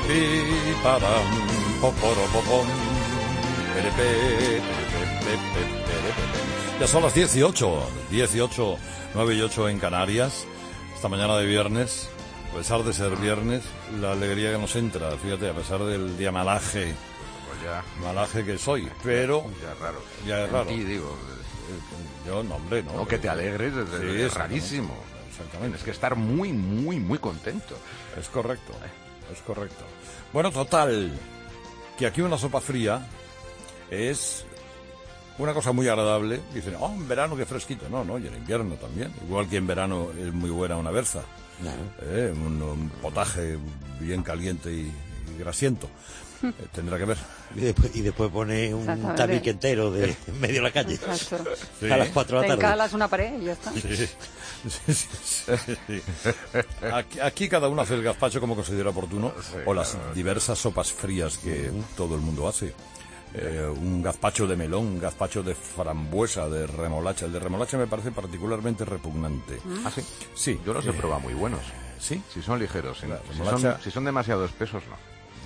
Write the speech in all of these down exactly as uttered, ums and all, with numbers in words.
pi, param, poporo, popom, perepe, perepe, perepe, perepe. Ya son las dieciocho, dieciocho, nueve y ocho en Canarias. Esta mañana de viernes, a pesar de ser viernes, la alegría que nos entra, fíjate, a pesar del día malaje, pues ya, malaje que soy, pero ya es raro. ya es raro. En ti, digo, yo, no, hombre, no. no, que te alegres es, Sí, es rarísimo. Exactamente. Tienes que estar muy, muy, muy contento. Es correcto, es correcto. Bueno, total, que aquí una sopa fría es una cosa muy agradable. Dicen, oh, en verano qué fresquito. No, no, y en invierno también. Igual que en verano es muy buena una berza. Uh-huh. Eh, un, un potaje bien caliente y, y grasiento. Eh, tendrá que ver. Y después, y después pone un tabique entero de en medio de la calle. Exacto. Sí. A las cuatro de la tarde. Te encalas una pared y ya está. Sí, sí, sí, sí, sí. Aquí, aquí cada uno hace el gazpacho como considera oportuno, sí, o las claro, diversas sopas frías que uh-huh. todo el mundo hace. Eh, un gazpacho de melón, un gazpacho de frambuesa, de remolacha. El de remolacha me parece particularmente repugnante. ¿Ah, sí? Sí. Yo los he probado muy buenos. ¿Sí? Si son ligeros. Si, la si, remolacha... son, si son demasiado espesos, no.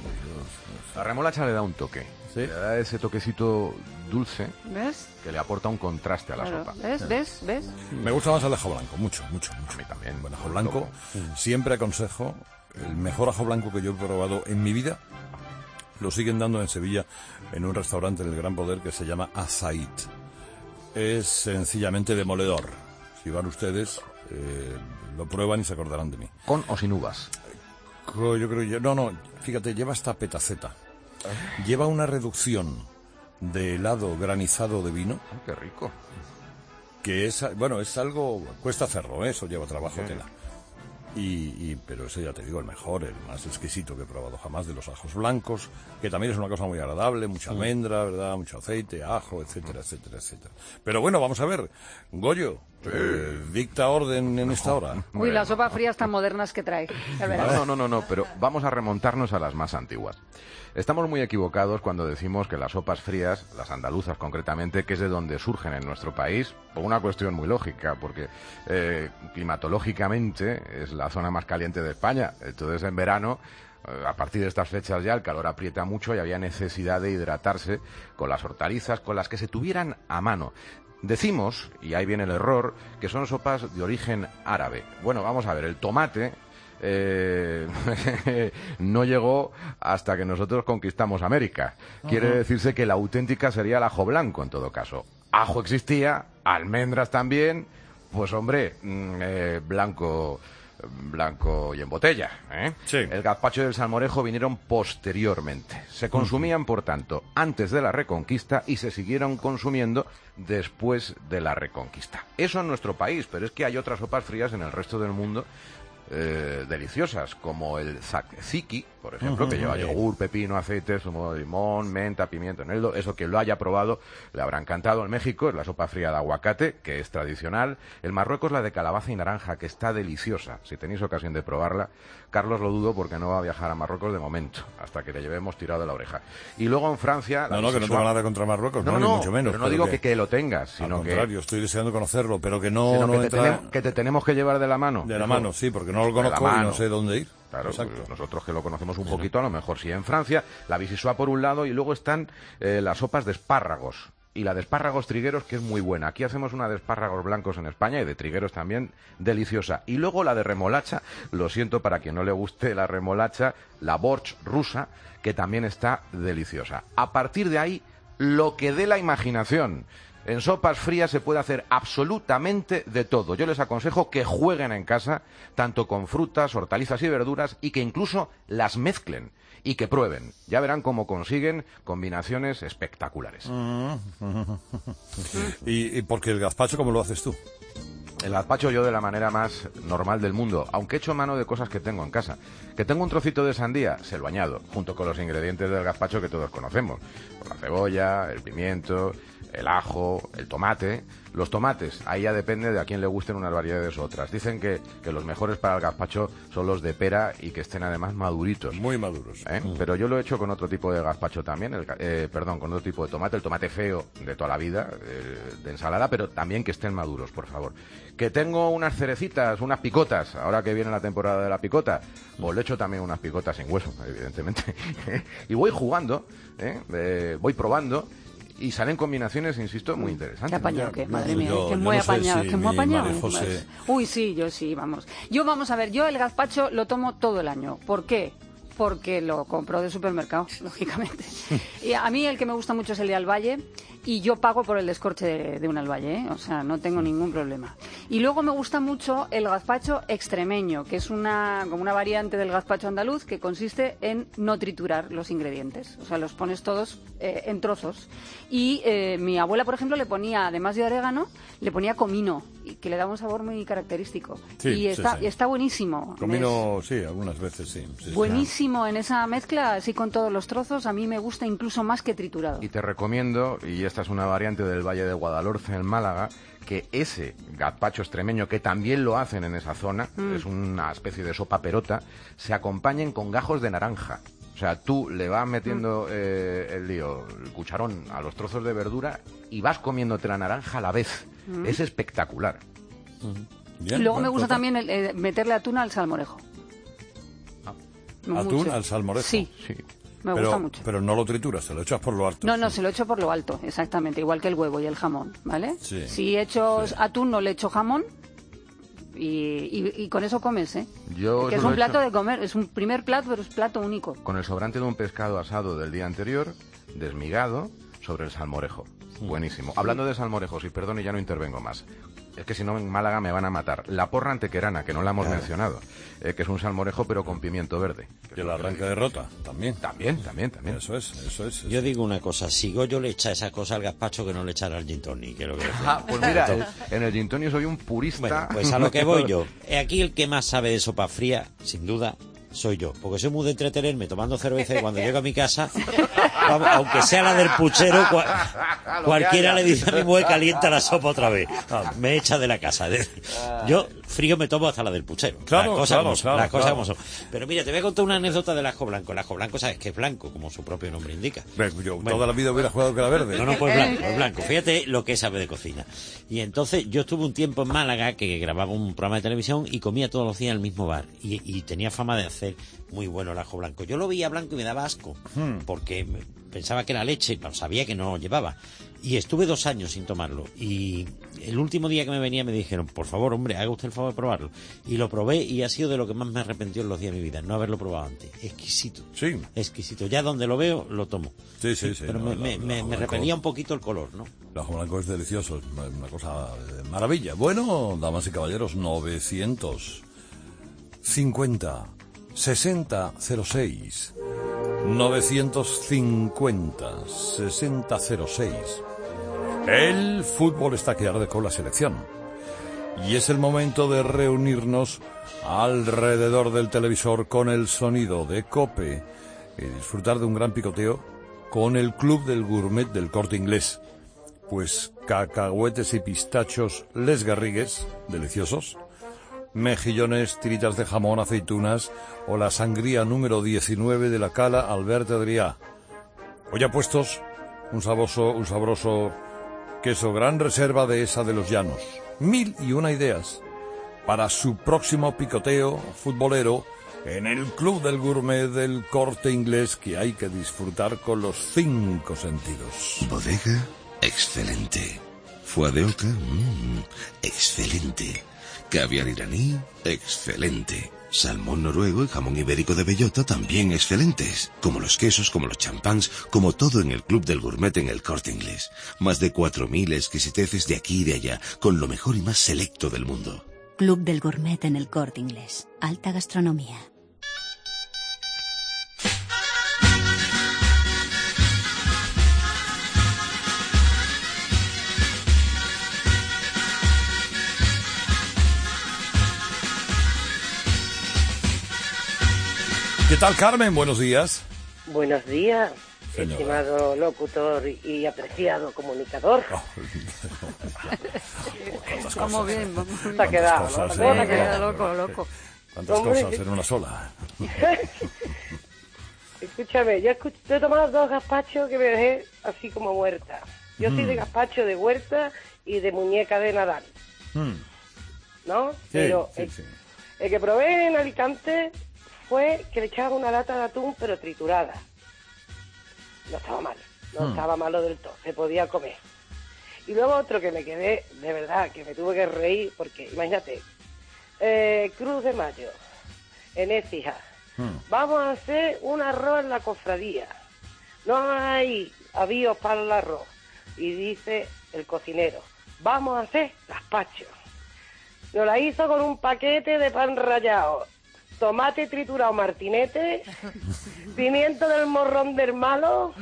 La remolacha le da un toque. ¿Sí? Le da ese toquecito dulce. ¿Ves? Que le aporta un contraste a la claro. sopa. ¿Ves? ¿Ves? ¿Ves? Me gusta más el ajo blanco, mucho, mucho, mucho. A mí también. El ajo blanco. Siempre aconsejo, el mejor ajo blanco que yo he probado en mi vida, lo siguen dando en Sevilla, en un restaurante del Gran Poder que se llama Azait. Es sencillamente demoledor. Si van ustedes, eh, lo prueban y se acordarán de mí. ¿Con o sin uvas? Yo creo que... No, no, fíjate, lleva esta petaceta. Lleva una reducción de helado granizado de vino. Oh, ¡qué rico! Que es, bueno, es algo... Cuesta hacerlo, ¿eh? Eso lleva trabajo, sí. Tela. Y, y, pero ese ya te digo, el mejor, el más exquisito que he probado jamás, de los ajos blancos, que también es una cosa muy agradable, mucha almendra, ¿verdad? Mucho aceite, ajo, etcétera, etcétera, etcétera. Pero bueno, vamos a ver, Goyo, eh, dicta orden en esta hora. Uy, las sopas frías tan modernas que trae. No, no, no, no, pero vamos a remontarnos a las más antiguas. Estamos muy equivocados cuando decimos que las sopas frías, las andaluzas concretamente, que es de donde surgen en nuestro país, por una cuestión muy lógica, porque eh, climatológicamente es la zona más caliente de España. Entonces, en verano, eh, a partir de estas fechas ya el calor aprieta mucho y había necesidad de hidratarse con las hortalizas, con las que se tuvieran a mano. Decimos, y ahí viene el error, que son sopas de origen árabe. Bueno, vamos a ver, el tomate... Eh, no llegó hasta que nosotros conquistamos América. Quiere uh-huh. decirse que la auténtica sería el ajo blanco en todo caso. Ajo existía, almendras también, pues hombre, mm, eh, blanco, blanco y en botella. ¿eh? Sí. El gazpacho y el salmorejo vinieron posteriormente. Se consumían, uh-huh. por tanto, antes de la Reconquista y se siguieron consumiendo después de la Reconquista. Eso en nuestro país, pero es que hay otras sopas frías en el resto del mundo Eh, deliciosas, como el tzatziki, por ejemplo, uh-huh, que lleva yogur, pepino, aceite, zumo de limón, menta, pimiento, eneldo. Eso, que lo haya probado le habrá encantado. En México es la sopa fría de aguacate, que es tradicional. En Marruecos la de calabaza y naranja, que está deliciosa. Si tenéis ocasión de probarla, Carlos, lo dudo porque no va a viajar a Marruecos de momento, hasta que le llevemos tirado de la oreja. Y luego en Francia... No, no, que no tengo nada contra Marruecos, no, no, no ni mucho menos. Pero no digo que, que lo tengas, sino al que... Al contrario, estoy deseando conocerlo, pero que no, no que, te entra... tenemos, que te tenemos que llevar de la mano. De la mano, sí, porque no lo conozco y no sé dónde ir. Claro, pues nosotros que lo conocemos un poquito, a lo mejor sí. En Francia, la vichyssoise por un lado, y luego están eh, las sopas de espárragos. Y la de espárragos trigueros, que es muy buena. Aquí hacemos una de espárragos blancos en España y de trigueros también, deliciosa. Y luego la de remolacha, lo siento para quien no le guste la remolacha, la borsch rusa, que también está deliciosa. A partir de ahí, lo que dé la imaginación. En sopas frías se puede hacer absolutamente de todo. Yo les aconsejo que jueguen en casa, tanto con frutas, hortalizas y verduras, y que incluso las mezclen y que prueben. Ya verán cómo consiguen combinaciones espectaculares. ¿Y, y porque el gazpacho cómo lo haces tú? El gazpacho yo de la manera más normal del mundo, aunque echo mano de cosas que tengo en casa. Que tengo un trocito de sandía, se lo añado, junto con los ingredientes del gazpacho que todos conocemos. La cebolla, el pimiento, el ajo, el tomate, Los tomates, ahí ya depende de a quién le gusten unas variedades u otras. Dicen que, que los mejores para el gazpacho son los de pera y que estén además maduritos. Muy maduros. ¿Eh? Mm. Pero yo lo he hecho con otro tipo de gazpacho también, el, eh, perdón, con otro tipo de tomate, el tomate feo de toda la vida, eh, de ensalada, pero también que estén maduros, por favor. Que tengo unas cerecitas, unas picotas, ahora que viene la temporada de la picota, pues le echo también unas picotas sin hueso, evidentemente. Y voy jugando, ¿eh? Eh, voy probando. Y salen combinaciones, insisto, muy interesantes. Qué apañado, que madre mía, yo, que yo muy no sé apañado, si que muy mi apañado. María José... Uy, sí, yo sí, vamos. Yo, vamos a ver, yo el gazpacho lo tomo todo el año. ¿Por qué? Porque lo compro de supermercado, lógicamente. Y a mí el que me gusta mucho es el de Alvalle, y yo pago por el descorche de, de un Alvalle, ¿eh? O sea, no tengo ningún problema. Y luego me gusta mucho el gazpacho extremeño, que es una como una variante del gazpacho andaluz que consiste en no triturar los ingredientes. O sea, los pones todos eh, en trozos. Y eh, mi abuela, por ejemplo, le ponía, además de orégano, le ponía comino, y que le da un sabor muy característico. Sí, y sí, está, sí. está buenísimo. Comino, es... sí, algunas veces sí. sí Buenísimo en esa mezcla, así con todos los trozos. A mí me gusta incluso más que triturado. Y te recomiendo, y esta es una variante del Valle de Guadalhorce en Málaga, que ese gazpacho extremeño, que también lo hacen en esa zona, mm. es una especie de sopa perota, se acompañen con gajos de naranja. O sea, tú le vas metiendo mm. eh, el lío, el cucharón a los trozos de verdura y vas comiéndote la naranja a la vez. Mm. Es espectacular. Mm. Bien, y luego bueno, me gusta total. también el, el meterle atún al salmorejo. Ah. ¿Atún Mucho. al salmorejo? Sí. Sí. Me pero, gusta mucho. Pero no lo trituras, se lo echas por lo alto. No, no, se lo echo por lo alto, exactamente, igual que el huevo y el jamón, ¿vale? Sí. Si echo Sí. atún, no le echo jamón y, y, y con eso comes, ¿eh? Yo que es eso un lo he plato hecho de comer, es un primer plato, pero es plato único. con el sobrante de un pescado asado del día anterior, desmigado, sobre el salmorejo. Buenísimo. Hablando de salmorejos, y perdón, y ya no intervengo más. Es que si no en Málaga me van a matar. La porra antequerana, que no la hemos Claro. mencionado, eh, que es un salmorejo pero con pimiento verde. Y el arranque de rota, también. También, también, también. Eso es, eso es. Eso. Yo digo una cosa, si Goyo le echa esa cosa al gazpacho que no le echará al gin tonic, que es lo que decía. Ah, pues mira, el- en el gin tonic soy un purista. Bueno, pues a lo que voy yo. Aquí el que más sabe de sopa fría, sin duda, soy yo. Porque soy muy de entretenerme tomando cerveza y cuando llego a mi casa, vamos, aunque sea la del puchero, cua- cualquiera le dice a mi mujer calienta la sopa otra vez. Vamos, me echa de la casa. Yo frío me tomo hasta la del puchero. Claro, las cosas claro, como son, claro, las cosas claro. como son. Pero mira, te voy a contar una anécdota del ajo blanco. El ajo blanco, sabes que es blanco, como su propio nombre indica. Yo Bueno. toda la vida hubiera jugado que era verde. No, no, pues blanco, pues blanco. Fíjate lo que sabe de cocina. Y entonces yo estuve un tiempo en Málaga que grababa un programa de televisión y comía todos los días en el mismo bar. Y, y tenía fama de hacer muy bueno el ajo blanco. Yo lo veía blanco y me daba asco, porque me- pensaba que era leche, pero sabía que no llevaba. Y estuve dos años sin tomarlo. Y el último día que me venía me dijeron, por favor, hombre, haga usted el favor de probarlo. Y lo probé y ha sido de lo que más me arrepentió en los días de mi vida, no haberlo probado antes. Exquisito. Sí. Exquisito. Ya donde lo veo, lo tomo. Sí, sí, sí. Pero no, me, la- me, la me, ajo me blanco- repelía un poquito el color, ¿no? El ajo blanco es delicioso, es una una cosa de maravilla. Bueno, damas y caballeros, novecientos cincuenta sesenta cero seis. novecientos cincuenta sesenta cero seis. El fútbol está que arde con la selección. Y es el momento de reunirnos alrededor del televisor con el sonido de COPE y disfrutar de un gran picoteo con el Club del Gourmet del Corte Inglés. Pues cacahuetes y pistachos Les Garrigues, deliciosos, mejillones, tiritas de jamón, aceitunas o la sangría número diecinueve de la Cala Alberto Adrià. Hoy ya puestos un sabroso, un sabroso queso gran reserva de esa de los llanos. Mil y una ideas para su próximo picoteo futbolero en el Club del Gourmet del Corte Inglés, que hay que disfrutar con los cinco sentidos. Bodega, excelente. Foie de oca, mmm, excelente. Caviar iraní, excelente. Salmón noruego y jamón ibérico de bellota también excelentes. Como los quesos, como los champáns, como todo en el Club del Gourmet en el Corte Inglés. Más de cuatro mil exquisiteces de aquí y de allá, con lo mejor y más selecto del mundo. Club del Gourmet en el Corte Inglés. Alta gastronomía. ¿Qué tal, Carmen? Buenos días. Buenos días, Señora. estimado locutor y apreciado comunicador. Oh, ¿Cuántas Vamos cosas? bien, vamos bien. Se ha quedado, cosas, ¿no? eh? ¿Cómo te Me ha he quedado quedado? loco, loco. ¿Cuántas Hombre, cosas en una sola? Escúchame, yo, escuch- yo he tomado dos gazpachos que me dejé así como muerta. Yo soy de gazpacho de huerta y de muñeca de Nadal, Mm. ¿no? Sí, Pero sí, el, sí. el que probé en Alicante fue que le echaban una lata de atún, pero triturada. No estaba mal, no Mm. estaba malo del todo, se podía comer. Y luego otro que me quedé, de verdad, que me tuve que reír, porque imagínate, eh, Cruz de Mayo, en Écija, Mm. vamos a hacer un arroz en la cofradía. No hay avíos para el arroz. Y dice el cocinero, vamos a hacer gazpacho. Nos la hizo con un paquete de pan rallado, tomate triturado martinete, pimiento del morrón del malo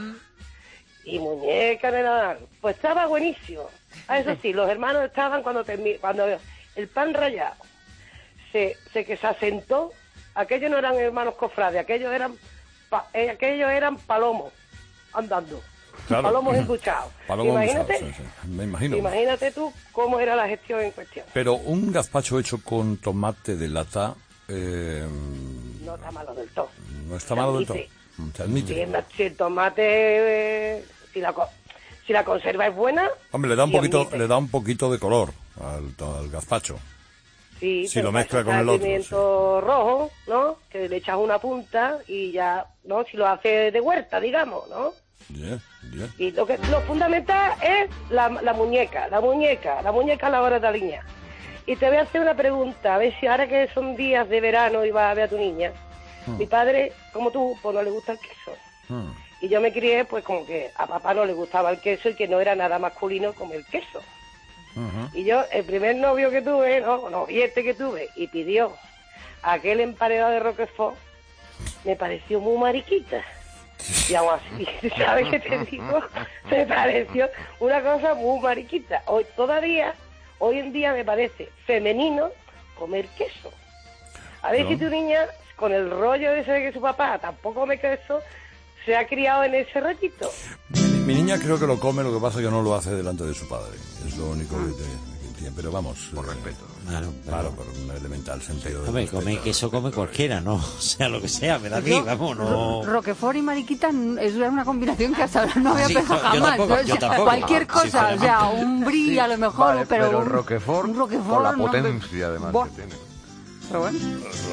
y muñeca de Nadal. Pues estaba buenísimo. Ah, eso sí, los hermanos estaban cuando termi- cuando el pan rallado se, se que se asentó. Aquellos no eran hermanos cofrades, aquellos eran pa- eh, aquellos eran palomos andando, Claro. palomos embuchados. Palomos Imagínate, embuchados, sí, sí. Me imagino. imagínate tú cómo era la gestión en cuestión. Pero un gazpacho hecho con tomate de lata eh, No está malo del todo. no está Se malo del todo. admite. Se admite. Si el, si el tomate, eh, si la co- si la conserva es buena, Hombre, le da un sí poquito, admite. le da un poquito de color al, to- al gazpacho. Sí, Si te lo mezcla pasas con el otro, pimiento rojo, ¿no? Que le echas una punta y ya, ¿no? Si lo haces de huerta, digamos, ¿no? Yeah, yeah. Y lo que lo fundamental es la, la muñeca, la muñeca, la muñeca a la hora de alinear. Y te voy a hacer una pregunta, a ver si ahora que son días de verano y vas a ver a tu niña. Mi padre, como tú, pues no le gusta el queso. Mm. Y yo me crié, pues como que a papá no le gustaba el queso y que no era nada masculino como el queso. Ujú. Y yo, el primer novio que tuve, no, noviete que tuve, y pidió aquel emparedado de Roquefort, me pareció muy mariquita. Y aún así, ¿sabes qué te digo? Me pareció una cosa muy mariquita. Hoy todavía, hoy en día me parece femenino comer queso. A ver No. si tu niña, con el rollo ese de que su papá tampoco come queso, se ha criado en ese rollito. Mi, mi niña creo que lo come, lo que pasa es que no lo hace delante de su padre. Es lo único que, te- que tiene. Pero vamos. Por eh, respeto. Claro, Claro, por un elemental sentido. de Hombre, respeto. come queso come cualquiera, ¿no? O sea, lo que sea, me da a mí, Yo, vamos, Ro- no... Roquefort y mariquita n- es una combinación que hasta ahora no había Sí, pensado yo jamás. tampoco, O yo sea, tampoco. Cualquier Sí, cosa, o sea, un brie a lo mejor, Vale, pero, pero un, Roquefort, un Roquefort, con la no, hombre. potencia además Buah, que tiene. pero bueno.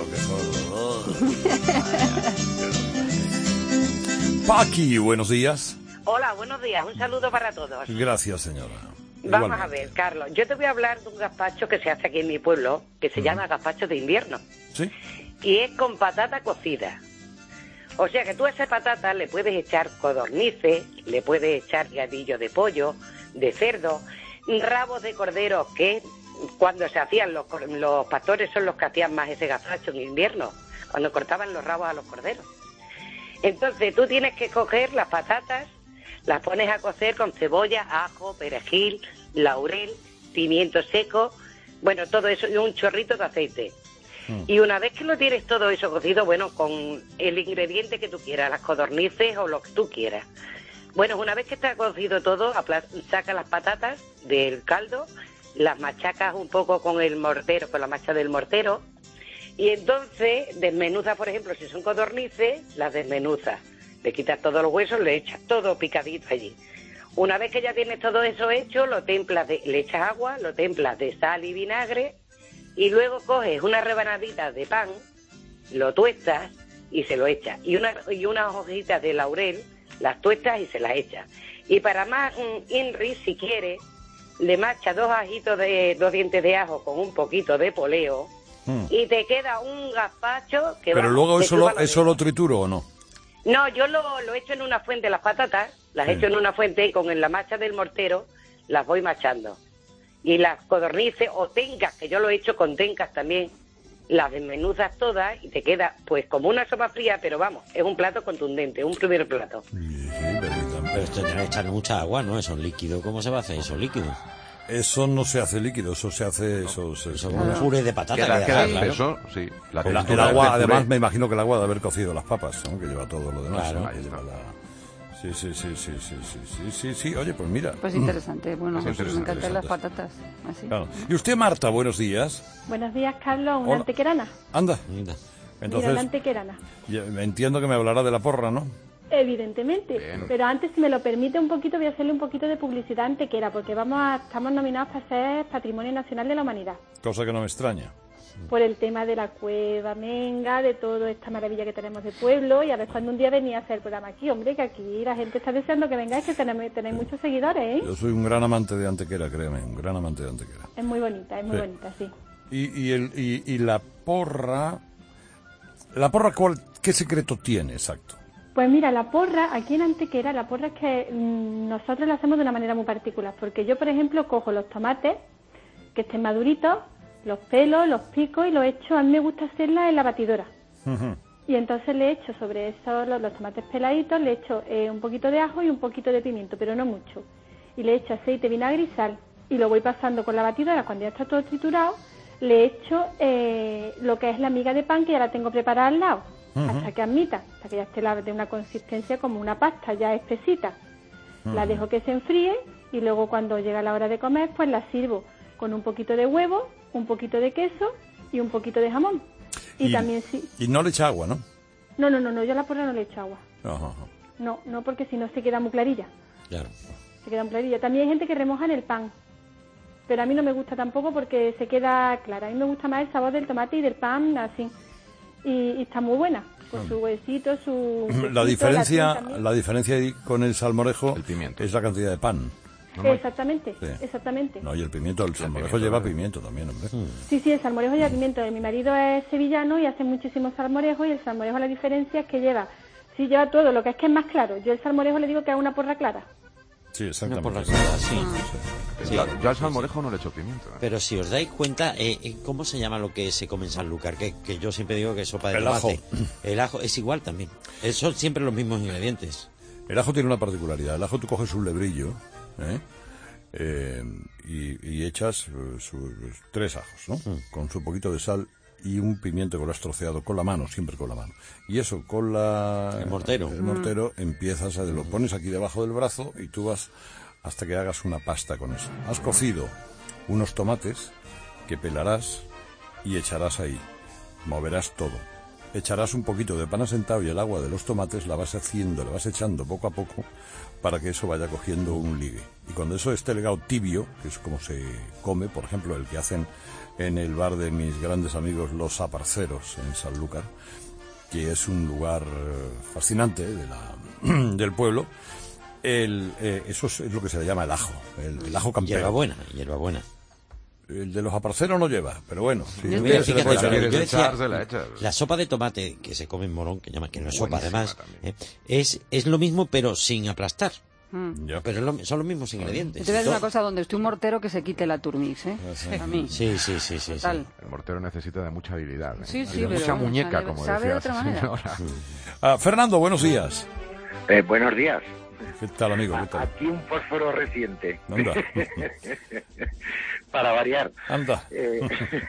Paqui, buenos días. Hola, buenos días. Un saludo para todos. Gracias, señora. Vamos Igualmente. a ver, Carlos. Yo te voy a hablar de un gazpacho que se hace aquí en mi pueblo, que se llama gazpacho de invierno. ¿Sí? Y es con patata cocida. O sea que tú a esa patata le puedes echar codornices, le puedes echar gadillo de pollo, de cerdo, rabos de cordero, que cuando se hacían los, cor- los pastores son los que hacían más ese gazpacho en invierno, cuando cortaban los rabos a los corderos. Entonces tú tienes que coger las patatas, las pones a cocer con cebolla, ajo, perejil, laurel, pimiento seco, bueno, todo eso y un chorrito de aceite. Y una vez que lo tienes todo eso cocido, bueno, con el ingrediente que tú quieras, las codornices o lo que tú quieras. Bueno, una vez que está cocido todo, apla- saca las patatas del caldo, las machacas un poco con el mortero, con la macha del mortero, y entonces desmenuzas, por ejemplo, si son codornices, las desmenuzas. Le quitas todos los huesos, le echas todo picadito allí. Una vez que ya tienes todo eso hecho, lo templas de, le echas agua, lo templas de sal y vinagre, y luego coges una rebanadita de pan, lo tuestas y se lo echas. Y, una, y unas hojitas de laurel, las tuestas y se las echas. Y para más mm, inri, si quieres, le machas dos ajitos de dos dientes de ajo con un poquito de poleo, Mm. y te queda un gazpacho que Pero vamos, luego te eso suba lo, los eso lo dedos. trituro o no. No, yo lo, lo echo en una fuente, las patatas, las Sí. echo en una fuente y con la macha del mortero las voy machando. Y las codornices o tencas, que yo lo he hecho con tencas también, las desmenuzas todas y te queda pues como una sopa fría, pero vamos, es un plato contundente, un primer plato. Sí, pero también. Pero esto tendrá que echar mucha agua, ¿no? Eso es líquido. ¿Cómo se va a hacer eso líquido? Eso no se hace líquido, eso se hace... Eso, se- Eso como un puré de patata. Queda, queda, queda claro. espeso, sí. La Con la- el textura agua, de puré. además, me imagino que el agua de haber cocido las papas, ¿no? Que lleva todo lo demás. Claro. ¿no? Ahí Que está. lleva la- Sí, sí, sí, sí, sí, sí, sí, sí, sí. Oye, pues mira. Pues interesante, bueno, Es me interesante, encantan las interesante. patatas. Así. Claro. Y usted, Marta, buenos días. Buenos días, Carlos. Una Hola. antequerana. Anda. Mira, Entonces, una antequerana. ya- entiendo que me hablará de la porra, ¿no? Evidentemente. Bien. Pero antes, si me lo permite un poquito, voy a hacerle un poquito de publicidad a Antequera, porque vamos a, estamos nominados para ser Patrimonio Nacional de la Humanidad. Cosa que no me extraña. Por el tema de la cueva Menga, de toda esta maravilla que tenemos de pueblo, y a ver cuando un día venía a hacer el programa aquí, hombre, que aquí la gente está deseando que vengáis, que tenemos, tenéis muchos seguidores, ¿eh? Yo soy un gran amante de Antequera, créeme, un gran amante de Antequera. Es muy bonita, es muy Sí. bonita, sí. Y, y, el, y, y la porra... ¿La porra cuál, qué secreto tiene, exacto? Pues mira, la porra, aquí en Antequera, la porra es que mmm, nosotros la hacemos de una manera muy particular, porque yo, por ejemplo, cojo los tomates, que estén maduritos, los pelos, los pico y los echo, a mí me gusta hacerla en la batidora. Y entonces le echo sobre esos, los, los tomates peladitos, le echo eh, un poquito de ajo y un poquito de pimiento, pero no mucho. Y le echo aceite, vinagre y sal. Y lo voy pasando con la batidora, cuando ya está todo triturado, le echo eh, lo que es la miga de pan, que ya la tengo preparada al lado, Ujú. hasta que admita, hasta que ya esté la, de una consistencia como una pasta ya espesita. La Ujú. dejo que se enfríe y luego cuando llega la hora de comer, pues la sirvo con un poquito de huevo, un poquito de queso y un poquito de jamón. Y, Y- también sí. Y no le echa agua, ¿no? No, no, no, no, yo a la porra no le echo agua. Ajá, ajá. No, no, porque si no se queda muy clarilla. Claro. Se queda muy clarilla. También hay gente que remoja en el pan. Pero a mí no me gusta tampoco porque se queda clara. A mí me gusta más el sabor del tomate y del pan así. Y, y está muy buena. Con su huesito, su... La quesito, diferencia, atún también. la diferencia ahí con el salmorejo es la cantidad de pan. Exactamente, Sí. exactamente. No, y el pimiento, el salmorejo lleva pimiento también, hombre. Sí, sí, el salmorejo lleva pimiento. Mi marido es sevillano y hace muchísimo salmorejo, y el salmorejo, la diferencia es que lleva, sí lleva todo, lo que es que es más claro. Yo el salmorejo le digo que es una porra clara. Sí, exactamente. Una porra clara, sí. Sí. Yo, yo al salmorejo no le echo pimiento. ¿eh? Pero si os dais cuenta, eh, eh, ¿cómo se llama lo que se come en Sanlúcar? Que, que yo siempre digo que es sopa de El tomate. ajo. El ajo es igual también. Eh, Son siempre los mismos ingredientes. El ajo tiene una particularidad. El ajo tú coges un lebrillo, ¿eh? Eh, y, y echas eh, sus tres ajos, ¿no? Con su poquito de sal y un pimiento que lo has troceado con la mano, siempre con la mano. Y eso, con la... El mortero. El mortero, empiezas a... Lo pones aquí debajo del brazo y tú vas hasta que hagas una pasta con eso. Has cocido unos tomates que pelarás y echarás ahí. Moverás todo. Echarás un poquito de pan asentado y el agua de los tomates la vas haciendo, la vas echando poco a poco para que eso vaya cogiendo un ligue. Y cuando eso esté legado tibio, que es como se come, por ejemplo, el que hacen en el bar de mis grandes amigos Los Aparceros en Sanlúcar, que es un lugar eh, fascinante de la, del pueblo, el, eh, eso es, es lo que se le llama el ajo, el, el ajo campero. Hierbabuena, hierbabuena. El de los aparceros no lleva, pero bueno. Si Mira, usted se le fíjate, puede lo echar- que yo decía, echársela, echar. la sopa de tomate que se come en Morón, que llama que no es sopa Buenísima además, eh, es, es lo mismo pero sin aplastar. Mm. Pero es lo- son los mismos ingredientes. Yo te voy a decir Todo- una cosa, donde esté un mortero que se quite la turmix, ¿eh? A mí. Sí, sí, sí, sí. Total. El mortero necesita de mucha habilidad. ¿eh? Sí, sí, Y de pero mucha bueno, muñeca, sabe- como sabe de decía otra esa manera. señora. Ah, Fernando, buenos días. Eh, buenos días. ¿Qué tal, amigo? ¿Qué tal? Aquí un fósforo reciente. Anda. Para variar. Anda. Eh,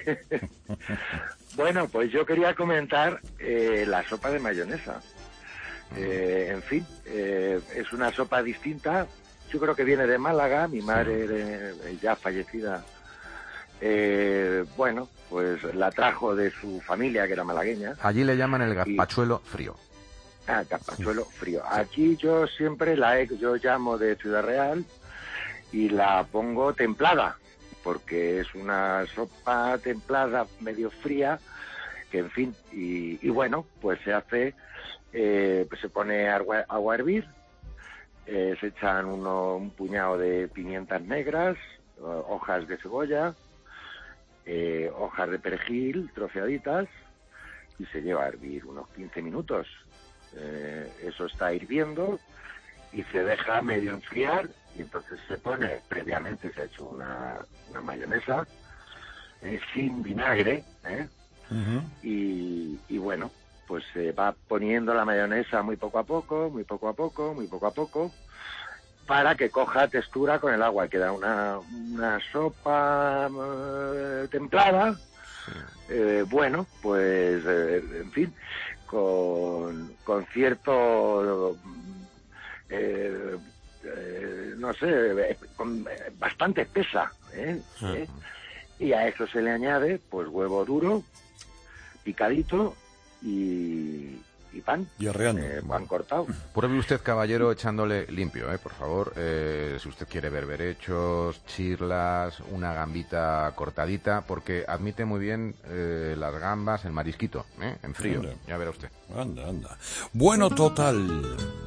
bueno, pues yo quería comentar eh, la sopa de mayonesa. Eh, en fin, eh, es una sopa distinta. Yo creo que viene de Málaga. Mi madre, eh, ya fallecida, eh, bueno, pues la trajo de su familia, que era malagueña. Allí le llaman el gazpachuelo frío. Ah, gazpachuelo frío. Aquí yo siempre la he, yo llamo de Ciudad Real y la pongo templada, porque es una sopa templada, medio fría, que en fin, y, y bueno, pues se hace, eh, pues se pone agua, agua a hervir, eh, se echan uno, un puñado de pimientas negras, eh, hojas de cebolla, eh, hojas de perejil troceaditas, y se lleva a hervir unos quince minutos. Eh, eso está hirviendo y se deja medio enfriar, y entonces se pone, previamente se ha hecho una, una mayonesa eh, sin vinagre, ¿eh? y, y bueno, pues se va poniendo la mayonesa muy poco a poco, muy poco a poco, muy poco a poco, para que coja textura con el agua. Queda una, una sopa eh, templada, eh, bueno, pues eh, en fin, con, con cierto eh, eh, no sé, con, eh, bastante espesa, ¿eh? Ah. ¿Eh? Y a eso se le añade, pues, huevo duro, picadito y, y pan. Y arreando. Eh, pan cortado. Pruebe usted, caballero, echándole limpio, ¿eh? Por favor. Eh, si usted quiere berberechos, chirlas, una gambita cortadita, porque admite muy bien eh, las gambas, el marisquito, ¿eh? En frío. Anda. Ya verá usted. Anda, anda. Bueno, total.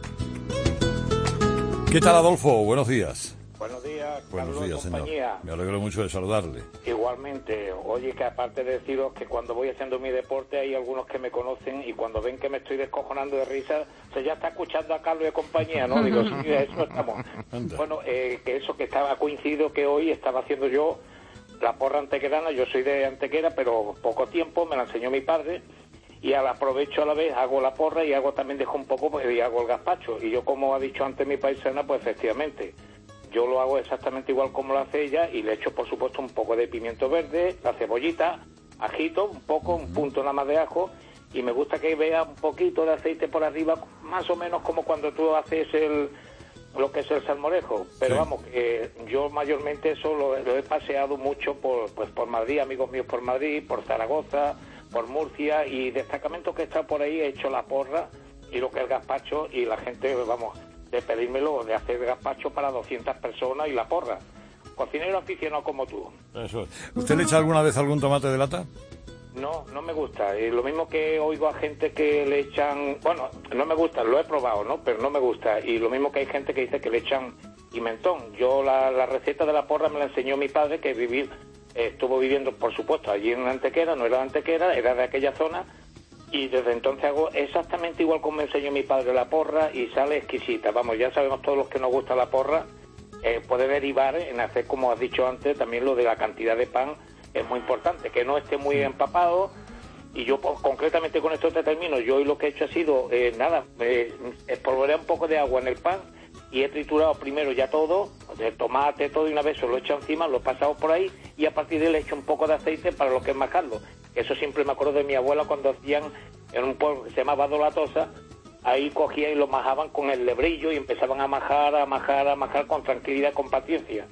¿Qué tal, Adolfo? Buenos días. Buenos días, Buenos Carlos, días, señor. compañía. Me alegro mucho de saludarle. Igualmente, oye, que aparte de deciros que cuando voy haciendo mi deporte hay algunos que me conocen y cuando ven que me estoy descojonando de risa, se ya está escuchando a Carlos y compañía, ¿no? Digo, sí, de eso estamos. Anda. Bueno, eh, que eso que estaba coincidido que hoy estaba haciendo yo la porra antequerana. Yo soy de Antequera, pero poco tiempo, me la enseñó mi padre. Y al aprovecho a la vez, hago la porra y hago también dejo un poco, pues, y hago el gazpacho. Y yo, como ha dicho antes mi paisana, pues efectivamente, yo lo hago exactamente igual como lo hace ella y le echo, por supuesto, un poco de pimiento verde, la cebollita, ajito, un poco, un punto nada más de ajo, y me gusta que vea un poquito de aceite por arriba, más o menos como cuando tú haces el lo que es el salmorejo. Pero Sí. vamos, que yo mayormente eso lo, lo he paseado mucho por, pues, por Madrid, amigos míos por Madrid, por Zaragoza, por Murcia, y destacamentos que está por ahí he hecho la porra y lo que es el gazpacho, y la gente, vamos, de pedírmelo, de hacer gazpacho para doscientas personas y la porra. Cocinero aficionado como tú. Eso es. ¿Usted le echa alguna vez algún tomate de lata? No, no me gusta. Y lo mismo que oigo a gente que le echan... Bueno, no me gusta, lo he probado, ¿no? Pero no me gusta. Y lo mismo que hay gente que dice que le echan pimentón. Yo la, la receta de la porra me la enseñó mi padre, que vivir, eh, estuvo viviendo, por supuesto, allí en Antequera, no era de Antequera, era de aquella zona. Y desde entonces hago exactamente igual como me enseñó mi padre la porra y sale exquisita. Vamos, ya sabemos todos los que nos gusta la porra, eh, puede derivar en hacer, como has dicho antes, también lo de la cantidad de pan es muy importante, que no esté muy empapado. Y yo, pues, concretamente con esto te termino, yo hoy lo que he hecho ha sido, eh, nada, eh, espolvorear un poco de agua en el pan y he triturado primero ya todo, de tomate, todo, y una vez se lo he echado encima, lo he pasado por ahí y a partir de ahí le he hecho un poco de aceite para lo que es majarlo. Eso siempre me acuerdo de mi abuela cuando hacían en un pueblo que se llamaba Dolatosa, ahí cogían y lo majaban con el lebrillo y empezaban a majar, a majar, a majar con tranquilidad, con paciencia.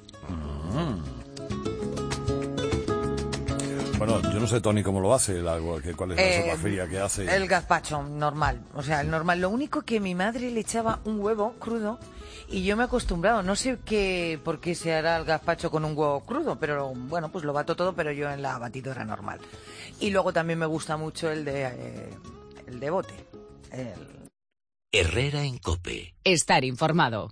Bueno, yo no sé, Tony, cómo lo hace, el agua, que, cuál es la Eh, sopa fría que hace. El gazpacho, normal. O sea, el normal. Lo único que mi madre le echaba un huevo crudo y yo me he acostumbrado. No sé qué, por qué se hará el gazpacho con un huevo crudo, pero bueno, pues lo bato todo, pero yo en la batidora normal. Y luego también me gusta mucho el de, eh, el de bote. El... Herrera en COPE. Estar informado.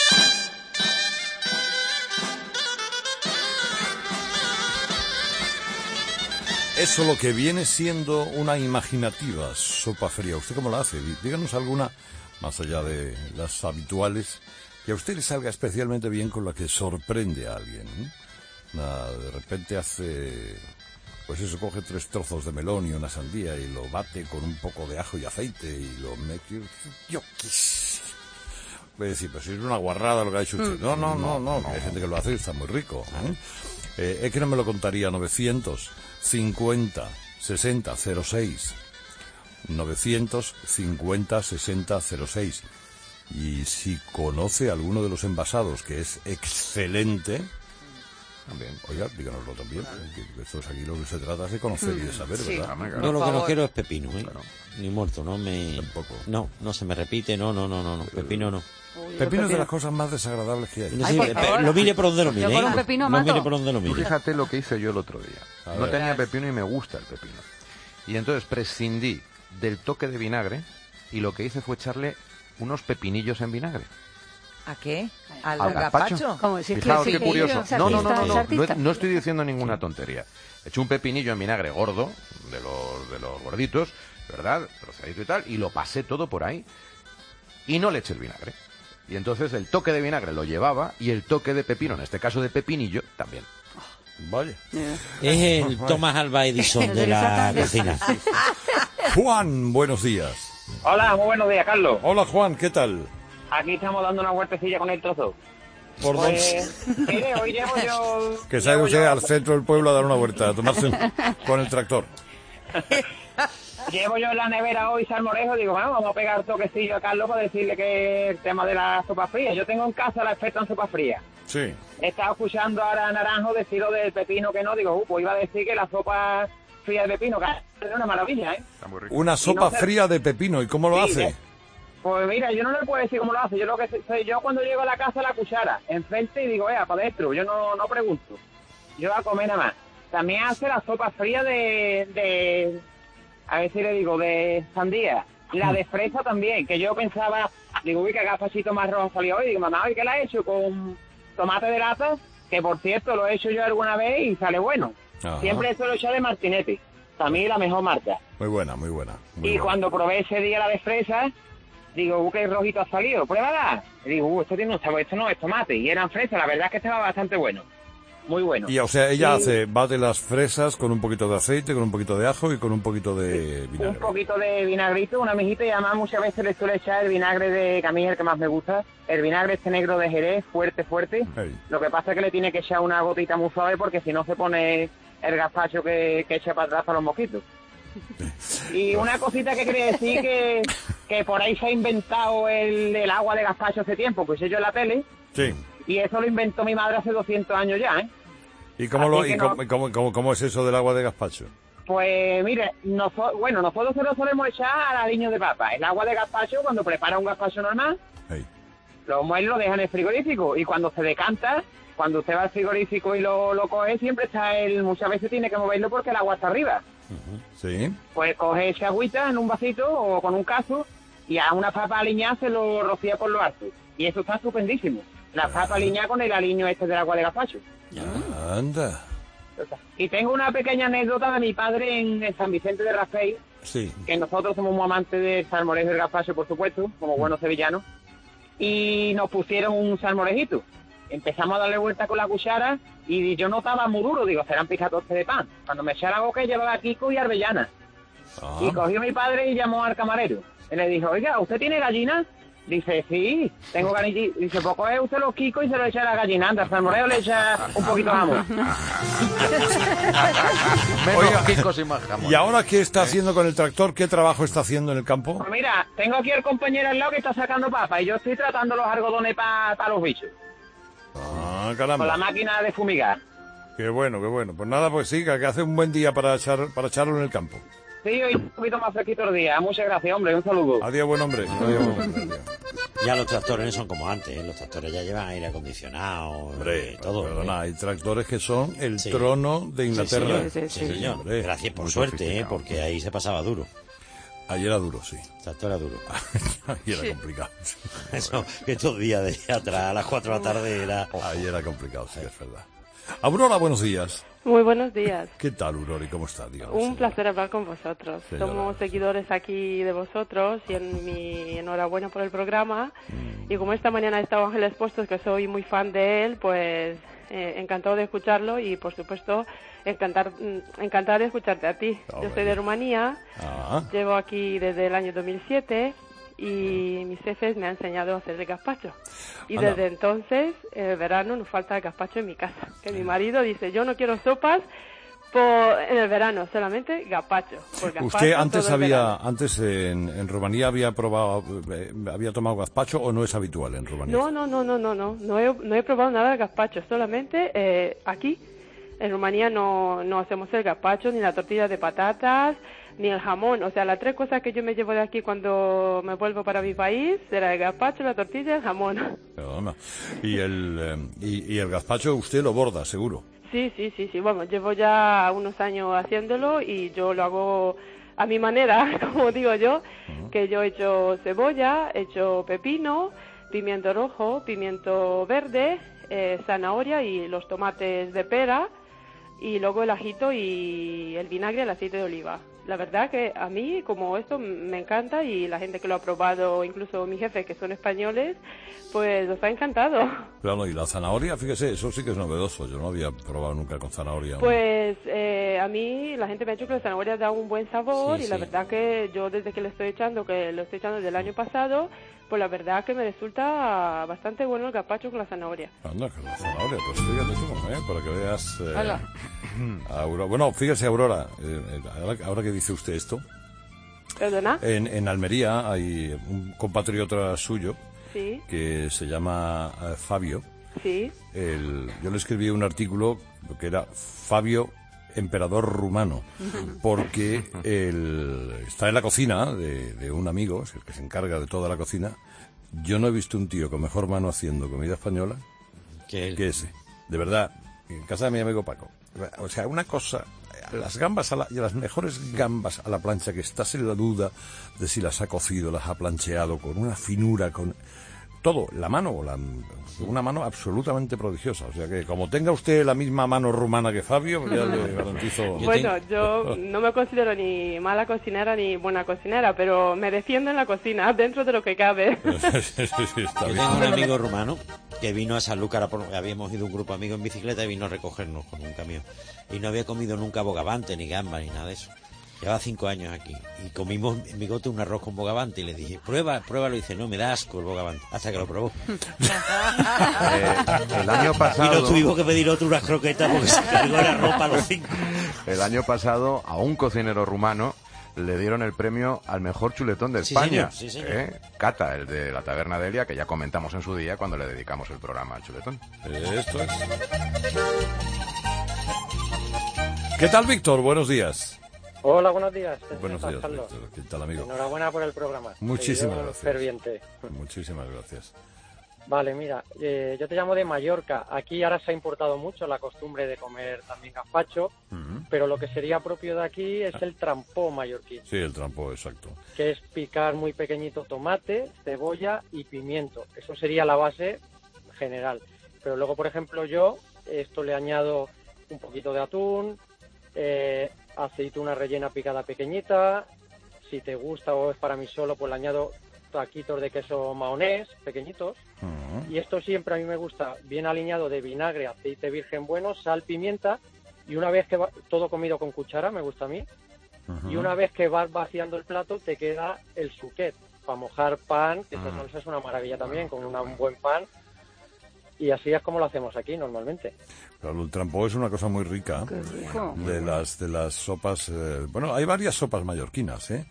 Eso lo que viene siendo una imaginativa sopa fría. ¿Usted cómo la hace? Díganos alguna, más allá de las habituales, que a usted le salga especialmente bien, con la que sorprende a alguien, ¿eh? Nada, de repente hace, pues eso, coge tres trozos de melón y una sandía y lo bate con un poco de ajo y aceite y lo mete... Yo qué sé. Voy a decir, pues es una guarrada lo que ha hecho usted. No, no, no, no, hay gente que lo hace y está muy rico, ¿eh? Eh, es que no me lo contaría. Novecientos cincuenta sesenta cero seis novecientos cincuenta sesenta cero seis. Y si conoce alguno de los envasados, que es excelente, también, oiga, díganoslo también. Que esto es aquí lo que se trata es de conocer y de saber, Sí. ¿verdad? Yo lo que no quiero es pepino, ¿eh? Claro. Ni muerto, no me... Tampoco. No, no se me repite, no, no, no, no, no. Pepino no. Pepino es de las cosas más desagradables que hay. No sé, pe- pe- lo mire por donde lo mire, Yo ¿eh? con un pepino No mato. mire por donde lo Tú mire. fíjate lo que hice yo el otro día. A No ver. tenía pepino y me gusta el pepino. Y entonces prescindí del toque de vinagre y lo que hice fue echarle unos pepinillos en vinagre. ¿A qué? ¿Al, Al gazpacho? gazpacho. Como si es que Fijaos sí, qué que curioso. es No, no, no, no, artista, no, es no, artista. no estoy diciendo ninguna tontería. He hecho un pepinillo en vinagre gordo, de los, de los gorditos, ¿verdad? Trocadito y tal, y lo pasé todo por ahí. Y no le eché el vinagre. Y entonces el toque de vinagre lo llevaba y el toque de pepino, en este caso de pepinillo, también. Vaya. Es el Thomas Alva Edison de la cocina. Juan, buenos días. Hola, muy buenos días, Carlos. Hola, Juan, ¿qué tal? Aquí estamos dando una vueltecilla con el trozo. ¿Por Pues, mire, hoy llevo yo... Que salga usted al centro del pueblo a dar una vuelta, a tomarse un- con el tractor. llevo yo en la nevera hoy salmorejo, digo, bueno, vamos a pegar un toquecillo a Carlos para decirle que el tema de la sopa fría. Yo tengo en casa la experta en sopa fría. Sí. He estado escuchando ahora a Naranjo decir lo del pepino que no, digo, uh, pues iba a decir que la sopa fría de pepino, que es una maravilla, ¿eh? Una sopa no se- fría de pepino, ¿y cómo lo Sí, hace? eh. Pues mira, yo no le puedo decir cómo lo hace, yo lo que sé- soy yo cuando llego a la casa la cuchara, enfrente y digo, vea, para adentro, yo no, no pregunto, yo a comer nada más. También hace la sopa fría de, de, a ver si le digo, de sandía, la de fresa también, que yo pensaba, digo, uy, qué gazpachito más rojo salió hoy, digo, mamá, ¿y qué la he hecho? Con tomate de lata, que por cierto lo he hecho yo alguna vez y sale bueno. Ajá. Siempre suelo echar de Martinetti, para mí la mejor marca. Muy buena, muy buena. muy Y buena. cuando probé ese día la de fresa, digo, uh, qué rojito ha salido, pruébala. Y digo, uh, esto tiene un sabor, esto no es tomate. Y eran fresas, la verdad es que estaba bastante bueno. Muy bueno. Y o sea, ella Y hace, bate las fresas con un poquito de aceite, con un poquito de ajo y con un poquito de un vinagre. poquito de vinagrito, una mijita, y además muchas veces le suele echar el vinagre de, que a mí es el que más me gusta, el vinagre este negro de Jerez, fuerte, fuerte. Ey. Lo que pasa es que le tiene que echar una gotita muy suave porque si no se pone el gazpacho que, que echa para atrás para los mosquitos. Y una cosita que quería decir que, que por ahí se ha inventado el, el agua de gazpacho hace tiempo, pues yo en la tele, Sí. y eso lo inventó mi madre hace doscientos años ya, ¿eh? ¿Y cómo, lo, Así y que cómo, no. cómo- cómo- cómo es eso del agua de gazpacho? Pues mire, noso- bueno, nosotros se lo solemos echar al aliño de papa. El agua de gazpacho, cuando prepara un gazpacho normal, Ey. lo muele y lo deja en el frigorífico. Y cuando se decanta, cuando usted va al frigorífico y lo, lo coge, siempre está el... Muchas veces tiene que moverlo porque el agua está arriba. Sí. Pues coge esa agüita en un vasito o con un cazo y a una papa aliñada se lo rocía por lo alto. Y eso está estupendísimo. La papa aliñada con el aliño este del agua de gazpacho. Anda. Y tengo una pequeña anécdota de mi padre en, en San Vicente de Rafael, Sí. que nosotros somos muy amantes del salmorejo y del gazpacho, por supuesto, como buenos sevillanos, y nos pusieron un salmorejito. Empezamos a darle vuelta con la cuchara y yo notaba muy duro, digo, serán picatoste de pan. Cuando me eché la boca llevaba Kiko y Arbellana. Ah. Y cogió mi padre y llamó al camarero. Y le dijo, oiga, ¿usted tiene gallinas? Dice, sí, tengo gallinas. Dice, pues coge usted los Kiko y se lo echa a la gallina. Anda, al salmorejo le echa un poquito de jamón. Menos picos y más jamón. ¿Y ahora qué está haciendo con el tractor? ¿Qué trabajo está haciendo en el campo? Pues mira, tengo aquí el compañero al lado que está sacando papas y yo estoy tratando los algodones para los bichos. Ah, Con la caramba. máquina de fumigar. Qué bueno, qué bueno. Pues nada, pues sí, que que hace un buen día para echar, para echarlo en el campo. Sí, hoy un poquito más fresquito el día. Muchas gracias, hombre. Un saludo. Adiós, buen hombre. Adiós, buen hombre. Adiós. Ya los tractores no son como antes, ¿eh? Los tractores ya llevan aire acondicionado, Hombre, eh, todo. perdona, ¿eh? hay tractores que son el Sí. trono de Inglaterra. Sí, señor. Sí, señor. hombre. Gracias por Muy suerte, ¿eh? sofisticado. Porque ahí se pasaba duro. Ayer era duro, sí. Tractor era duro. Ayer era complicado. Eso, que estos días de atrás a las cuatro de la tarde era... Ayer era complicado, sí, es verdad. Aurora, buenos días. Muy buenos días. ¿Qué tal, Aurora? ¿Y cómo está? Dígame. Un placer hablar con vosotros. Señora, Somos seguidores aquí de vosotros y en mi enhorabuena por el programa. Mm. Y como esta mañana ha estado Ángeles Postos, que soy muy fan de él, pues eh, encantado de escucharlo y, por supuesto, encantar, mm, encantada de escucharte a ti. Ah, Yo soy de Rumanía, Ah, llevo aquí desde el año dos mil siete y mis jefes me han enseñado a hacer de gazpacho. Y Anda. desde entonces, en el verano, nos falta gazpacho en mi casa. Que mi marido dice, yo no quiero sopas por, en el verano, solamente gazpacho. Por gazpacho ¿usted antes todo el había, verano. antes en, en Rumanía había probado, eh, había tomado gazpacho o no es habitual en Rumanía? No, no, no, no, no, no, no he, no he probado nada de gazpacho, solamente eh, aquí. En Rumanía no, no hacemos el gazpacho, ni la tortilla de patatas, ni el jamón. O sea, las tres cosas que yo me llevo de aquí cuando me vuelvo para mi país será el gazpacho, la tortilla y el jamón. Perdona. Y el, eh, y, y el gazpacho usted lo borda, seguro. Sí, sí, sí, sí. Bueno, llevo ya unos años haciéndolo y yo lo hago a mi manera, como digo yo, que yo he hecho cebolla, he hecho pepino, pimiento rojo, pimiento verde, eh, zanahoria y los tomates de pera y luego el ajito y el vinagre, el aceite de oliva. La verdad que a mí, como esto, me encanta y la gente que lo ha probado, incluso mis jefes que son españoles, pues los ha encantado. Claro, y la zanahoria, fíjese, eso sí que es novedoso. Yo no había probado nunca con zanahoria. Pues eh, a mí la gente me ha dicho que la zanahoria da un buen sabor Sí, y la sí. verdad que yo desde que le estoy echando, que lo estoy echando desde el año pasado, pues la verdad que me resulta bastante bueno el gazpacho con la zanahoria. Anda, con la zanahoria, pues fíjate tú, ¿eh? Para que veas... Hala. Eh, Aurora. Bueno, fíjese, Aurora, eh, eh, ahora, ahora que dice usted esto, ¿Perdona? En, en Almería hay un compatriota suyo Sí. que se llama eh, Fabio. Sí. El, yo le escribí un artículo que era Fabio, emperador rumano, porque el, está en la cocina de, de un amigo, es el que se encarga de toda la cocina. Yo no he visto un tío con mejor mano haciendo comida española que, que ese. De verdad, en casa de mi amigo Paco. O sea, una cosa, las gambas, a la, y las mejores gambas a la plancha, que estás en la duda de si las ha cocido, las ha plancheado, con una finura, con todo, la mano, la, una mano absolutamente prodigiosa. O sea que, como tenga usted la misma mano rumana que Fabio, ya le garantizo. Bueno, yo no me considero ni mala cocinera ni buena cocinera, pero me defiendo en la cocina, dentro de lo que cabe. Sí, sí, sí, está Yo bien. tengo un amigo rumano que vino a Sanlúcar, por- habíamos ido un grupo de amigos en bicicleta y vino a recogernos con un camión. Y no había comido nunca bogavante, ni gamba, ni nada de eso. Llevaba cinco años aquí. Y comimos en Bigote un arroz con bogavante y le dije, prueba, pruébalo. Y dice, no, me da asco el bogavante. Hasta que lo probó. Eh, el año Y pasado... nos tuvimos que pedir otro unas croquetas porque se cargó la ropa a los cinco. El año pasado a un cocinero rumano le dieron el premio al mejor chuletón de Sí, España. señor, sí, señor. ¿Eh? Cata, el de la taberna de Elia, que ya comentamos en su día cuando le dedicamos el programa al chuletón. Esto es. ¿Qué tal, Víctor? Buenos días. Hola, buenos días. Buenos ¿Qué tal, días, Carlos? Víctor. ¿Qué tal, amigo? Enhorabuena por el programa. Muchísimas Seguidor gracias. Ferviente. Muchísimas gracias. Vale, mira, eh, yo te llamo de Mallorca. Aquí ahora se ha importado mucho la costumbre de comer también gazpacho, Ujú. pero lo que sería propio de aquí es el trampó mallorquín, Sí, el trampo, exacto. que es picar muy pequeñito tomate, cebolla y pimiento. Eso sería la base general. Pero luego, por ejemplo, yo esto le añado un poquito de atún, eh, aceituna rellena picada pequeñita. Si te gusta o es para mí solo, pues le añado taquitos de queso mahonés pequeñitos. Y esto siempre a mí me gusta bien aliñado de vinagre, aceite virgen bueno, sal, pimienta. Y una vez que va todo comido con cuchara, me gusta a mí. Y una vez que vas vaciando el plato, te queda el suquet para mojar pan, que esa salsa es una maravilla también, con una- un buen pan. Y así es como lo hacemos aquí normalmente. Claro, el trampo es una cosa muy rica. rico. De las, de las sopas. eh, bueno, hay varias sopas mallorquinas, ¿eh?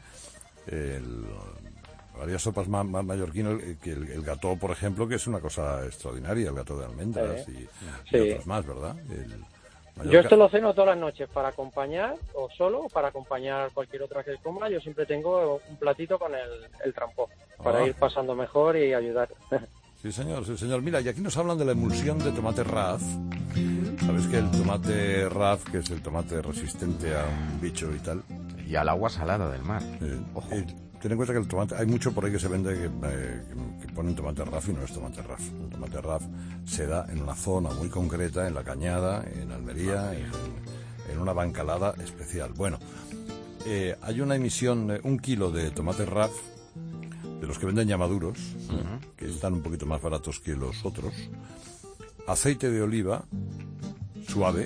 El- varias sopas ma- ma- mallorquinas. eh, que el, el gató, por ejemplo, que es una cosa extraordinaria, el gató de almendras Sí. y, y Sí. otras más, ¿verdad? El Yo Mallorca- esto lo ceno todas las noches para acompañar, o solo, o para acompañar cualquier otra que coma. Yo siempre tengo un platito con el, el trampó, para Ah. ir pasando mejor y ayudar. Sí, señor, sí, señor. Mira, y aquí nos hablan de la emulsión de tomate raz. ¿Sabes que el tomate raz, que es el tomate resistente a un bicho y tal? Y al agua salada del mar. Ojo. Ten en cuenta que el tomate, hay mucho por ahí que se vende que, eh, que- que ponen tomate raz y no es tomate raz. El tomate raz se da en una zona muy concreta, en la Cañada, en Almería, en, en una bancalada especial. Bueno, eh, hay una emisión, eh, un kilo de tomate raz, de los que venden ya maduros, ¿eh? que están un poquito más baratos que los otros, aceite de oliva suave,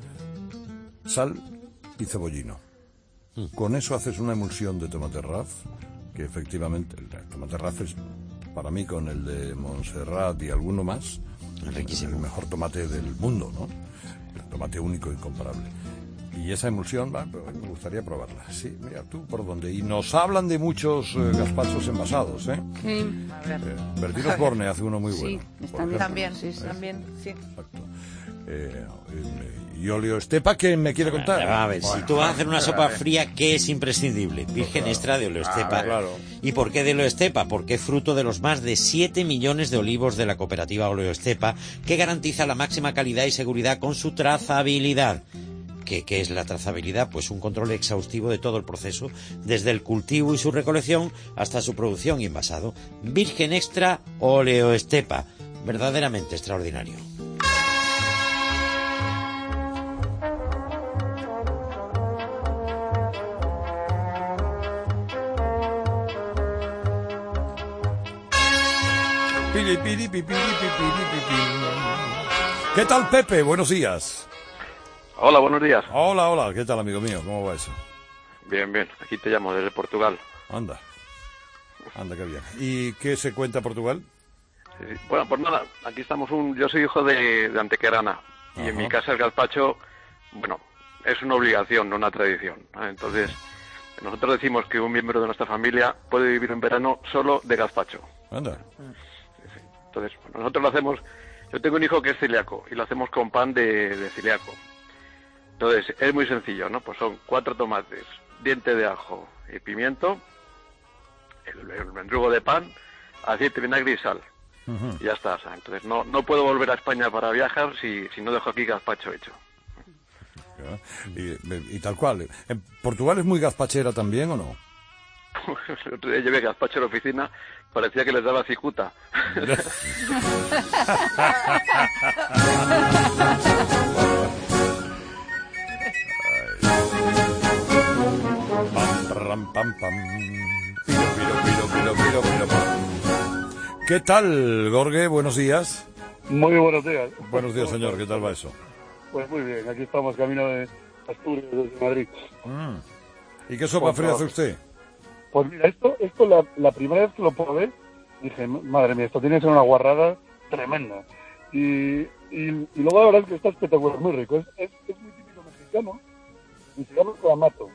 sal y cebollino. Con eso haces una emulsión de tomate raz, que efectivamente el tomate raz es, para mí, con el de Montserrat y alguno más, el mejor tomate del mundo, ¿no? El tomate único, incomparable. Y esa emulsión, va, pero me gustaría probarla. Sí, mira tú por dónde. Y nos hablan de muchos eh, gazpachos envasados, ¿eh? Sí. A ver. Eh, Bertino Osborne hace uno muy Sí, bueno. por ejemplo. También, también, sí. Eh, eh, y Olio Estepa, ¿qué me quiere contar? A ver, si Bueno, tú vas a hacer una sopa a ver. fría, ¿qué es imprescindible? Virgen extra de oleoestepa. Ah, claro. ¿Y por qué de oleoestepa? Porque es fruto de los más de siete millones de olivos de la cooperativa Oleoestepa, que garantiza la máxima calidad y seguridad con su trazabilidad. ¿Qué, qué es la trazabilidad? Pues un control exhaustivo de todo el proceso, desde el cultivo y su recolección hasta su producción y envasado. Virgen extra Oleoestepa, verdaderamente extraordinario. Piri, piri, pi, piri, pi, piri, pi, pi. ¿Qué tal, Pepe? Buenos días. Hola, buenos días. Hola, hola. ¿Qué tal, amigo mío? ¿Cómo va eso? Bien, bien. Aquí te llamo desde Portugal. Anda. Anda, qué bien. ¿Y qué se cuenta Portugal? Sí, sí. Bueno, pues nada, aquí estamos un... Yo soy hijo de, de Antequerana. Y en Ajá. mi casa el gazpacho, bueno, es una obligación, no una tradición, ¿no? Entonces, Nosotros decimos que un miembro de nuestra familia puede vivir en verano solo de gazpacho. Anda. Entonces, bueno, nosotros lo hacemos... Yo tengo un hijo que es celíaco y lo hacemos con pan de, de celíaco. Entonces, es muy sencillo, ¿no? Pues son cuatro tomates, diente de ajo y pimiento, el, el mendrugo de pan, aceite, vinagre y sal. Uh-huh. Y ya está. O sea, entonces, no, no puedo volver a España para viajar si, si no dejo aquí gazpacho hecho. Y, y tal cual. ¿En Portugal es muy gazpachera también o no? El otro día llevé gazpacho a la oficina, parecía que les daba cicuta. Pam, pam, pam. Piro, piro, piro, piro, piro, piro, pam. ¿Qué tal, Gorge? Buenos días. Muy buenos días. Buenos días, señor. ¿Qué tal va eso? Pues muy bien, aquí estamos camino de Asturias, desde Madrid. Mm. ¿Y qué sopa fría hace usted? Pues mira, esto, esto la, la primera vez que lo probé, dije, madre mía, esto tiene que ser una guarrada tremenda. Y, y, y luego la verdad es que está espectacular, muy rico. Es, es, es muy típico mexicano y se llama clamato.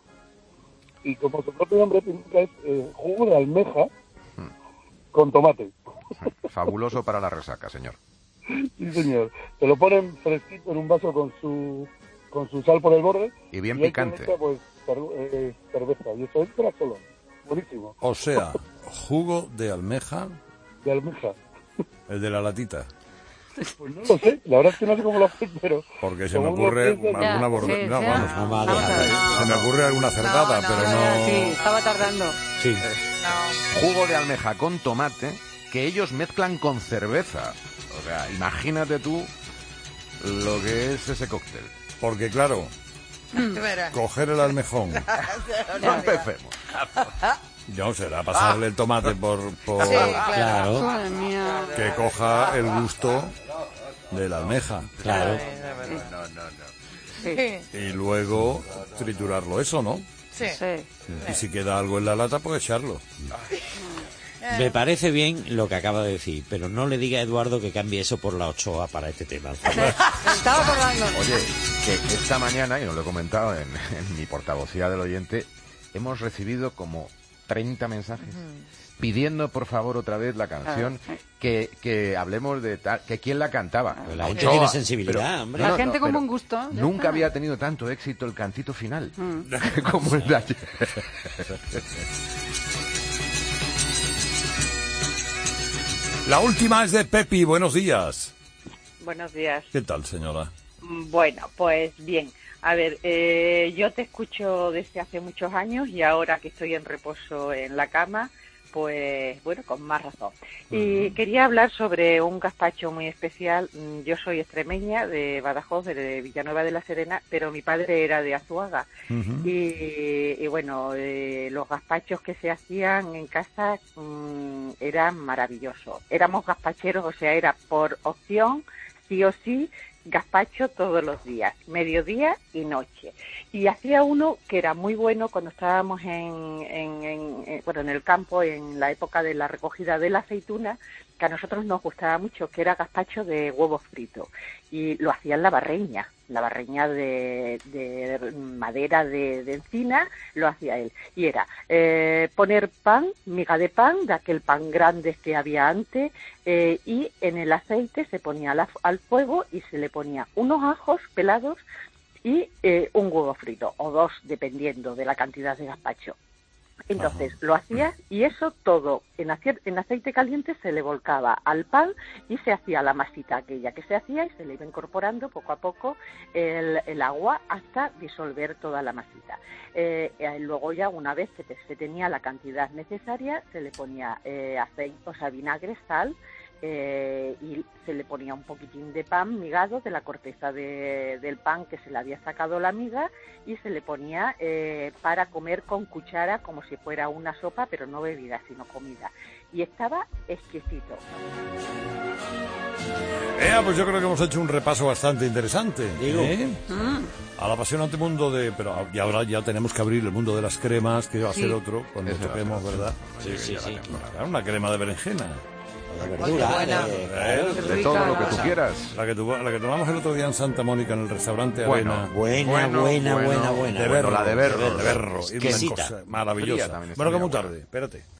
Y como su propio nombre indica, es eh, jugo de almeja con tomate. Fabuloso para la resaca, señor. Sí, señor. Te lo ponen fresquito en un vaso con su con su sal por el borde. Y bien y picante. Echa, pues, eh, cerveza. Y eso es para solo. Buenísimo. O sea, jugo de almeja. De almeja. El de la latita. Pues no lo sé. La verdad es que no sé cómo lo hacen, pero... Porque se me ocurre alguna borde... Sí, no, sí, vamos. no, vamos a ver. Se me ocurre alguna cerdada, No, no, pero no, no... Sí, estaba tardando. Sí. No. Jugo de almeja con tomate que ellos mezclan con cerveza. O sea, imagínate tú lo que es ese cóctel. Porque claro, coger el almejón. No empecemos. No, será pasarle el tomate por... por Sí, claro. Madre mía. que coja el gusto de la almeja. Claro. No, no, no. Sí. Y luego triturarlo eso, ¿no? Sí. Sí. Y si queda algo en la lata, pues echarlo. Me parece bien lo que acaba de decir, pero no le diga a Eduardo que cambie eso por la Ochoa para este tema. Estaba acordando. Oye, que esta mañana, y nos lo he comentado en, en mi portavocía del oyente, hemos recibido como treinta mensajes pidiendo por favor otra vez la canción, que, que hablemos de tal, que quién la cantaba. Pero la gente tiene sensibilidad, hombre. La gente con buen gusto. ya Nunca está. había tenido tanto éxito el cantito final Mm. como el de ayer. La última es de Pepi. Buenos días. Buenos días. ¿Qué tal, señora? Bueno, pues bien. A ver, eh, yo te escucho desde hace muchos años y ahora que estoy en reposo en la cama, pues bueno, con más razón. Y uh-huh. quería hablar sobre un gazpacho muy especial. Yo soy extremeña, de Badajoz, de Villanueva de la Serena, pero mi padre era de Azuaga. Uh-huh. y, y bueno, eh, los gazpachos que se hacían en casa mmm, eran maravillosos. Éramos gazpacheros, o sea, era por opción, sí o sí, gazpacho todos los días, mediodía y noche. Y hacía uno que era muy bueno cuando estábamos en, en, en, en, bueno, en el campo, en la época de la recogida de la aceituna, que a nosotros nos gustaba mucho, que era gazpacho de huevo frito. Y lo hacía en la barreña, la barreña de, de madera de, de encina, lo hacía él. Y era eh, poner pan, miga de pan, de aquel pan grande que había antes, eh, y en el aceite se ponía la, al fuego y se le ponía unos ajos pelados y eh, un huevo frito, o dos, dependiendo de la cantidad de gazpacho. Entonces, lo hacía y eso todo en, ace- en aceite caliente se le volcaba al pan y se hacía la masita aquella que se hacía y se le iba incorporando poco a poco el, el agua hasta disolver toda la masita. Eh, eh, luego ya una vez que te, se tenía la cantidad necesaria se le ponía eh, aceite, o sea, vinagre, sal, Eh, y se le ponía un poquitín de pan migado de la corteza de, del pan que se le había sacado la miga y se le ponía eh, para comer con cuchara como si fuera una sopa, pero no bebida, sino comida. Y estaba exquisito. Eh, pues yo creo que hemos hecho un repaso bastante interesante. Digo. ¿eh? Mm. Al apasionante mundo de... Pero y ahora ya tenemos que abrir el mundo de las cremas, que va a Sí. ser otro, cuando Eso va a toquemos, ser otro. ¿verdad? Sí, sí, sí. Una crema de berenjena. La verdura, buena. de, De todo lo que tú quieras. La que, tu- la que tomamos el otro día en Santa Mónica, en el restaurante Bueno, Avena. buena, Bueno, buena, bueno. buena, buena. De Bueno, berro, la de berro. de berro. Y una Exquisita. cosa maravillosa. Fría también Bueno, que estaría muy buena. tarde. Espérate.